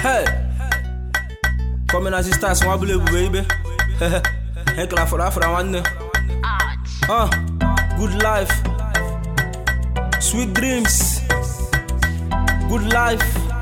Hey, coming as it starts, one baby. Hey, clap for that one. Good life, sweet dreams. Good life,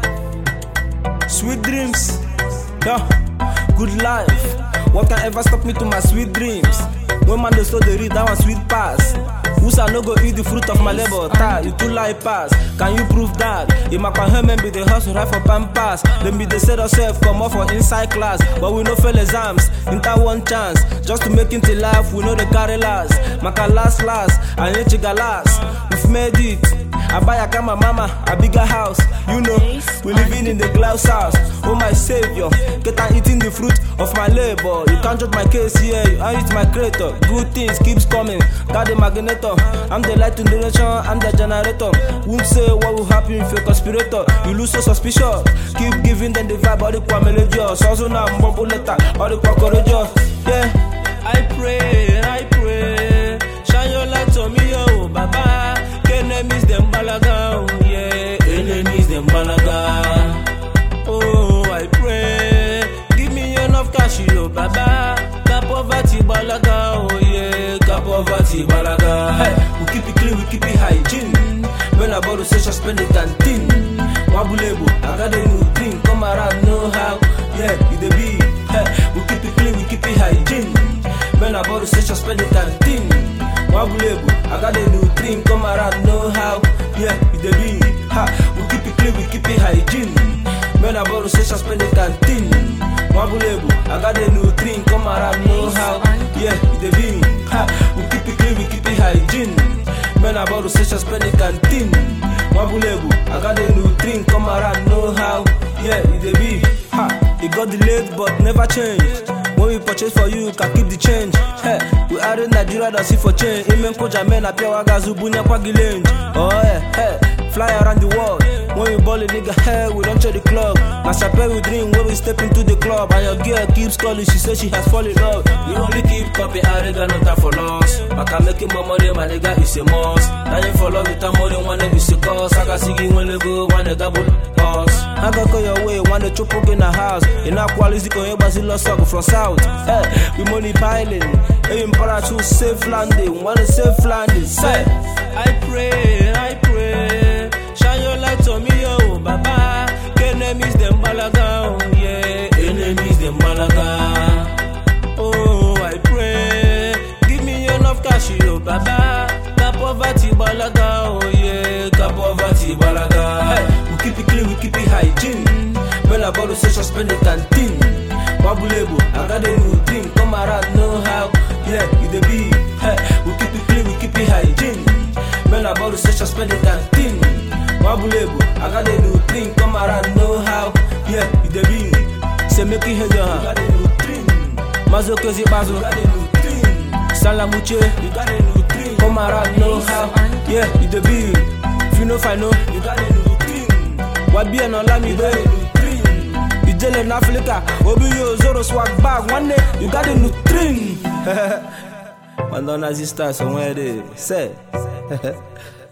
sweet dreams. Yeah, good life. What can ever stop me to my sweet dreams? When man they slow they read that one sweet pass. Who's I no go eat the fruit of my labor? You too light pass. Can you prove that? If my can be the hustle right for Pampas, then be the set ourselves come off for inside class. But we no fail exams, inter one chance. Just to make it to life, we know the carry last. Maka last, and let you go last. We've made it. I buy a camera, mama, a bigger house. You know, we living in the glass house. Oh my savior, get on eating the fruit of my labor. You can't judge my case here, you are it my creator. Good things keeps coming, got the magneto. I'm the light in the nation, I'm the generator. Won't say what will happen if you're a conspirator. You lose so suspicious, keep giving them the vibe, all the qua melodious. Also now I'm bubble letter, all the qua courageous. Yeah, I pray, shine your light on me, oh Baba. Enemies them balaga, yeah, enemies them balaga. Oh, I pray, give me enough cash, yo, Baba. Ka poverty balaga, oh yeah, ka poverty balaga. Hey, we keep it clean, we keep it hygiene. When I borrow, say spend the canteen. Wabulebo, I got a new thing, come around, know how, yeah, it the be. Hey, we keep it clean, we keep it hygiene. When I borrow, say spend the canteen. Wabulebo, I got a new dream, come around, know how, yeah, it the be. We keep it clean, we keep it hygiene. When I borrow, say spend the canteen. Wabulebo, I got a new dream, come around, know how, yeah, it the be. We keep it clean, we keep it hygiene. When I borrow, say spend the canteen. Wabulebo, I got a new dream, come around, know how, yeah, it the be. It got delayed but never changed. When we purchase for you can keep the change. Hey, we are in Nigeria that's it for change. Amen koja men apia wagazu bunya kwa gilenji. Oh yeah, hey, fly around the world. When we ball a nigga, hey, we don't check the club. Now champagne we drink when we step into the club. And your girl keeps calling, she says she has fallen in love. We only keep copy, I got no time for loss. I can make more money, my nigga, it's a must. Now you follow with more than one nigga, it's a cause. I got singing when they go, one nigga would pause. I got go your way, one the chop in the house. In our quality, go here, but lost from south. Hey, we money piling, hey, para to safe landing, wanna safe landing. Say, I pray, shine your light on me, oh Baba. Enemies them balaga, oh yeah, enemies them balaga. Oh, I pray, give me enough cash, oh Baba. Ka poverty balaga, oh yeah, ka poverty balaga. Hey, we keep it clean, we keep it hygiene. When I borrow, say spend the canteen. Wabulebo, I got a new dream, come around, know how, yeah, it the be. Hey, we keep it clean, we keep it hygiene. When I borrow, say spend the canteen. Wabulebo, I got a new dream, come around, know how, yeah, it the be. Say make it head on, got a new dream. Mazo Kozi Bazo, got a new dream. Salamuche, you got a new dream, come around, know how, yeah, it the be. If you know if I know, you got a new dream. Wabi and Olami, baby. In Africa, Obi yo Zoro swag bag. One day you got a new dream. Mandana Zista somewhere they say.